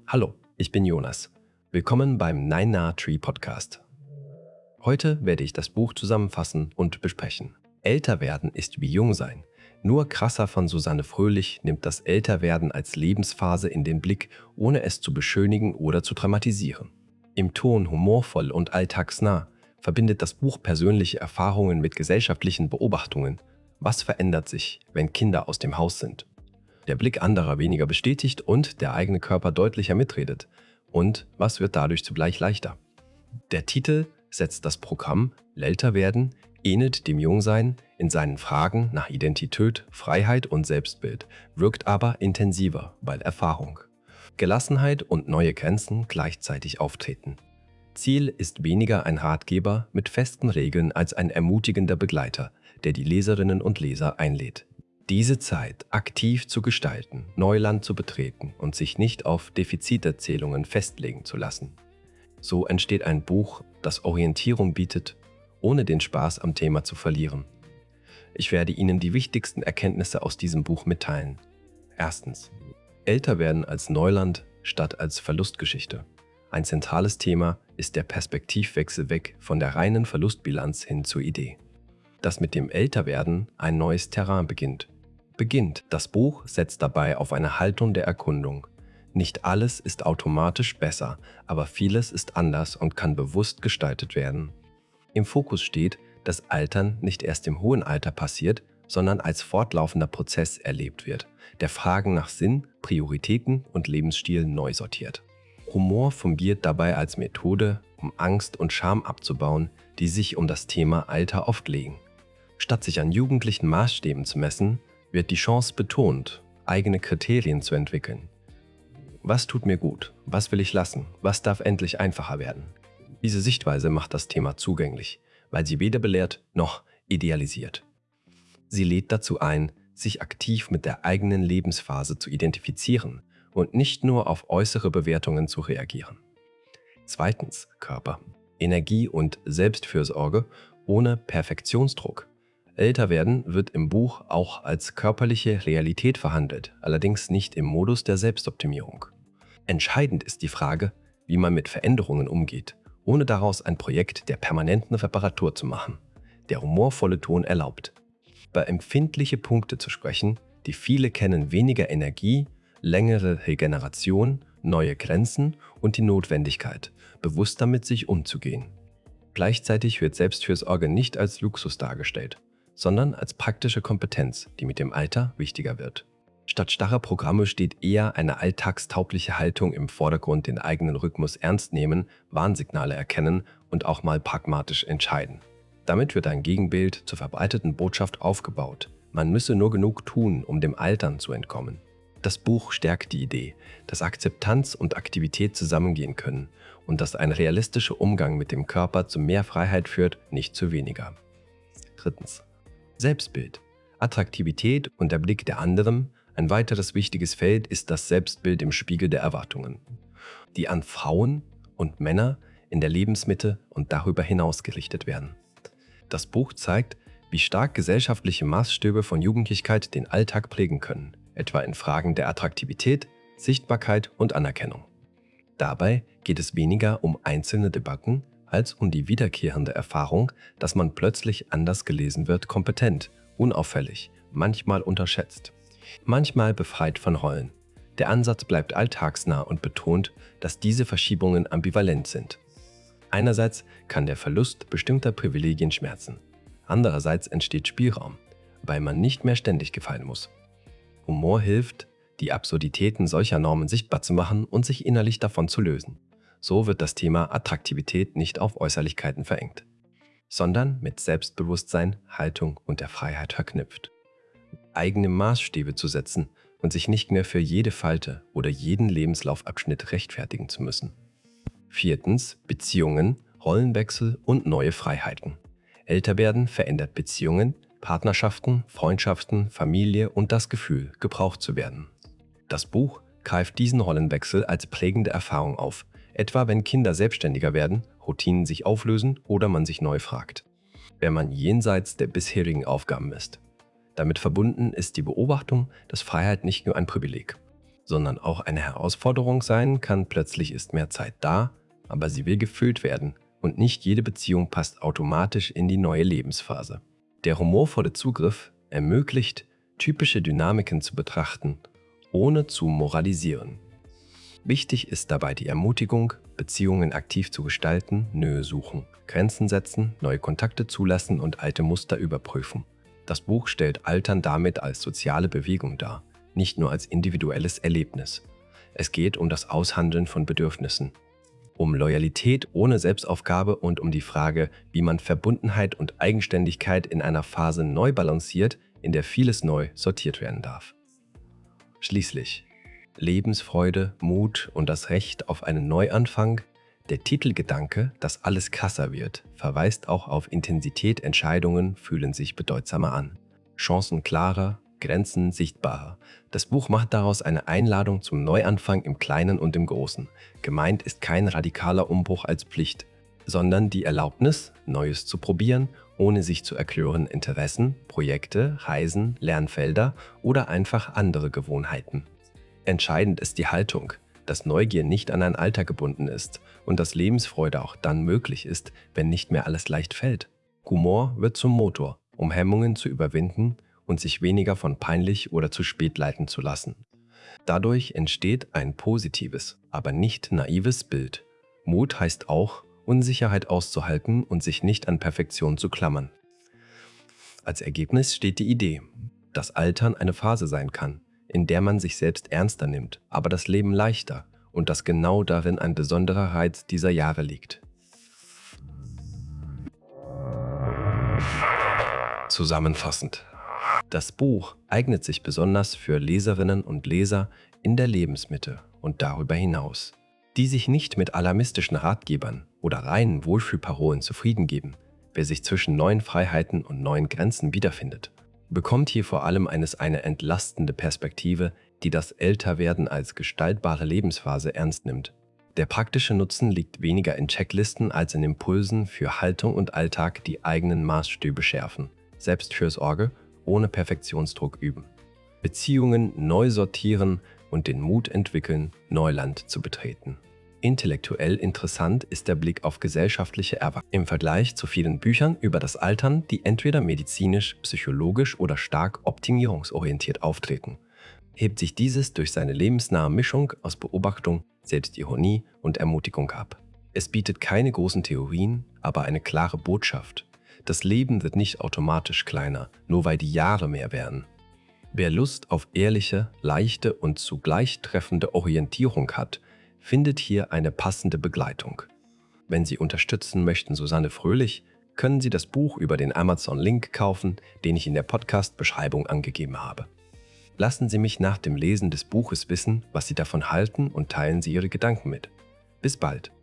Hallo, ich bin Jonas. Willkommen beim Nine Na Tree Podcast. Heute werde ich das Buch zusammenfassen und besprechen. Älter werden ist wie jung sein. Nur krasser von Susanne Fröhlich nimmt das Älterwerden als Lebensphase in den Blick, ohne es zu beschönigen oder zu dramatisieren. Im Ton humorvoll und alltagsnah verbindet das Buch persönliche Erfahrungen mit gesellschaftlichen Beobachtungen. Was verändert sich, wenn Kinder aus dem Haus sind? Der Blick anderer weniger bestätigt und der eigene Körper deutlicher mitredet. Und was wird dadurch zugleich leichter? Der Titel setzt das Programm Älter werden ähnelt dem Jungsein in seinen Fragen nach Identität, Freiheit und Selbstbild, wirkt aber intensiver, weil Erfahrung, Gelassenheit und neue Grenzen gleichzeitig auftreten. Ziel ist weniger ein Ratgeber mit festen Regeln als ein ermutigender Begleiter, der die Leserinnen und Leser einlädt, diese Zeit aktiv zu gestalten, Neuland zu betreten und sich nicht auf Defiziterzählungen festlegen zu lassen. So entsteht ein Buch, das Orientierung bietet, ohne den Spaß am Thema zu verlieren. Ich werde Ihnen die wichtigsten Erkenntnisse aus diesem Buch mitteilen. Erstens: Älter werden als Neuland statt als Verlustgeschichte. Ein zentrales Thema ist der Perspektivwechsel weg von der reinen Verlustbilanz hin zur Idee, dass mit dem Älterwerden ein neues Terrain beginnt. Das Buch setzt dabei auf eine Haltung der Erkundung. Nicht alles ist automatisch besser, aber vieles ist anders und kann bewusst gestaltet werden. Im Fokus steht, dass Altern nicht erst im hohen Alter passiert, sondern als fortlaufender Prozess erlebt wird, der Fragen nach Sinn, Prioritäten und Lebensstil neu sortiert. Humor fungiert dabei als Methode, um Angst und Scham abzubauen, die sich um das Thema Alter oft legen. Statt sich an jugendlichen Maßstäben zu messen, wird die Chance betont, eigene Kriterien zu entwickeln. Was tut mir gut? Was will ich lassen? Was darf endlich einfacher werden? Diese Sichtweise macht das Thema zugänglich, weil sie weder belehrt noch idealisiert. Sie lädt dazu ein, sich aktiv mit der eigenen Lebensphase zu identifizieren und nicht nur auf äußere Bewertungen zu reagieren. Zweitens: Körper, Energie und Selbstfürsorge ohne Perfektionsdruck. Älter werden wird im Buch auch als körperliche Realität verhandelt, allerdings nicht im Modus der Selbstoptimierung. Entscheidend ist die Frage, wie man mit Veränderungen umgeht, ohne daraus ein Projekt der permanenten Reparatur zu machen. Der humorvolle Ton erlaubt, über empfindliche Punkte zu sprechen, die viele kennen: weniger Energie, längere Regeneration, neue Grenzen und die Notwendigkeit, bewusster mit sich umzugehen. Gleichzeitig wird Selbstfürsorge nicht als Luxus dargestellt, sondern als praktische Kompetenz, die mit dem Alter wichtiger wird. Statt starrer Programme steht eher eine alltagstaugliche Haltung im Vordergrund: den eigenen Rhythmus ernst nehmen, Warnsignale erkennen und auch mal pragmatisch entscheiden. Damit wird ein Gegenbild zur verbreiteten Botschaft aufgebaut: man müsse nur genug tun, um dem Altern zu entkommen. Das Buch stärkt die Idee, dass Akzeptanz und Aktivität zusammengehen können und dass ein realistischer Umgang mit dem Körper zu mehr Freiheit führt, nicht zu weniger. Drittens: Selbstbild, Attraktivität und der Blick der anderen. Ein weiteres wichtiges Feld ist das Selbstbild im Spiegel der Erwartungen, die an Frauen und Männer in der Lebensmitte und darüber hinaus gerichtet werden. Das Buch zeigt, wie stark gesellschaftliche Maßstäbe von Jugendlichkeit den Alltag prägen können, etwa in Fragen der Attraktivität, Sichtbarkeit und Anerkennung. Dabei geht es weniger um einzelne Debatten als um die wiederkehrende Erfahrung, dass man plötzlich anders gelesen wird, kompetent, unauffällig, manchmal unterschätzt, manchmal befreit von Rollen. Der Ansatz bleibt alltagsnah und betont, dass diese Verschiebungen ambivalent sind. Einerseits kann der Verlust bestimmter Privilegien schmerzen, andererseits entsteht Spielraum, weil man nicht mehr ständig gefallen muss. Humor hilft, die Absurditäten solcher Normen sichtbar zu machen und sich innerlich davon zu lösen. So wird das Thema Attraktivität nicht auf Äußerlichkeiten verengt, sondern mit Selbstbewusstsein, Haltung und der Freiheit verknüpft. Eigene Maßstäbe zu setzen und sich nicht mehr für jede Falte oder jeden Lebenslaufabschnitt rechtfertigen zu müssen. Viertens: Beziehungen, Rollenwechsel und neue Freiheiten. Älterwerden verändert Beziehungen, Partnerschaften, Freundschaften, Familie und das Gefühl, gebraucht zu werden. Das Buch greift diesen Rollenwechsel als prägende Erfahrung auf, etwa wenn Kinder selbstständiger werden, Routinen sich auflösen oder man sich neu fragt, wer man jenseits der bisherigen Aufgaben ist. Damit verbunden ist die Beobachtung, dass Freiheit nicht nur ein Privileg, sondern auch eine Herausforderung sein kann. Plötzlich ist mehr Zeit da, aber sie will gefüllt werden und nicht jede Beziehung passt automatisch in die neue Lebensphase. Der humorvolle Zugriff ermöglicht, typische Dynamiken zu betrachten, ohne zu moralisieren. Wichtig ist dabei die Ermutigung, Beziehungen aktiv zu gestalten, Nähe suchen, Grenzen setzen, neue Kontakte zulassen und alte Muster überprüfen. Das Buch stellt Altern damit als soziale Bewegung dar, nicht nur als individuelles Erlebnis. Es geht um das Aushandeln von Bedürfnissen, um Loyalität ohne Selbstaufgabe und um die Frage, wie man Verbundenheit und Eigenständigkeit in einer Phase neu balanciert, in der vieles neu sortiert werden darf. Schließlich Lebensfreude, Mut und das Recht auf einen Neuanfang. Der Titelgedanke, dass alles krasser wird, verweist auch auf Intensität. Entscheidungen fühlen sich bedeutsamer an. Chancen klarer, Grenzen sichtbarer. Das Buch macht daraus eine Einladung zum Neuanfang im Kleinen und im Großen. Gemeint ist kein radikaler Umbruch als Pflicht, sondern die Erlaubnis, Neues zu probieren, ohne sich zu erklören. Interessen, Projekte, Reisen, Lernfelder oder einfach andere Gewohnheiten. Entscheidend ist die Haltung, dass Neugier nicht an ein Alter gebunden ist und dass Lebensfreude auch dann möglich ist, wenn nicht mehr alles leicht fällt. Humor wird zum Motor, um Hemmungen zu überwinden und sich weniger von peinlich oder zu spät leiten zu lassen. Dadurch entsteht ein positives, aber nicht naives Bild. Mut heißt auch, Unsicherheit auszuhalten und sich nicht an Perfektion zu klammern. Als Ergebnis steht die Idee, dass Altern eine Phase sein kann, in der man sich selbst ernster nimmt, aber das Leben leichter und dass genau darin ein besonderer Reiz dieser Jahre liegt. Zusammenfassend: Das Buch eignet sich besonders für Leserinnen und Leser in der Lebensmitte und darüber hinaus, die sich nicht mit alarmistischen Ratgebern oder reinen Wohlfühlparolen zufrieden geben. Wer sich zwischen neuen Freiheiten und neuen Grenzen wiederfindet, bekommt hier vor allem eine entlastende Perspektive, die das Älterwerden als gestaltbare Lebensphase ernst nimmt. Der praktische Nutzen liegt weniger in Checklisten als in Impulsen für Haltung und Alltag, die eigenen Maßstäbe schärfen, Selbstfürsorge ohne Perfektionsdruck üben, Beziehungen neu sortieren und den Mut entwickeln, Neuland zu betreten. Intellektuell interessant ist der Blick auf gesellschaftliche Erwartungen im Vergleich zu vielen Büchern über das Altern, die entweder medizinisch, psychologisch oder stark optimierungsorientiert auftreten. Hebt sich dieses durch seine lebensnahe Mischung aus Beobachtung, Selbstironie und Ermutigung ab. Es bietet keine großen Theorien, aber eine klare Botschaft. Das Leben wird nicht automatisch kleiner, nur weil die Jahre mehr werden. Wer Lust auf ehrliche, leichte und zugleich treffende Orientierung hat, findet hier eine passende Begleitung. Wenn Sie unterstützen möchten Susanne Fröhlich, können Sie das Buch über den Amazon-Link kaufen, den ich in der Podcast-Beschreibung angegeben habe. Lassen Sie mich nach dem Lesen des Buches wissen, was Sie davon halten und teilen Sie Ihre Gedanken mit. Bis bald!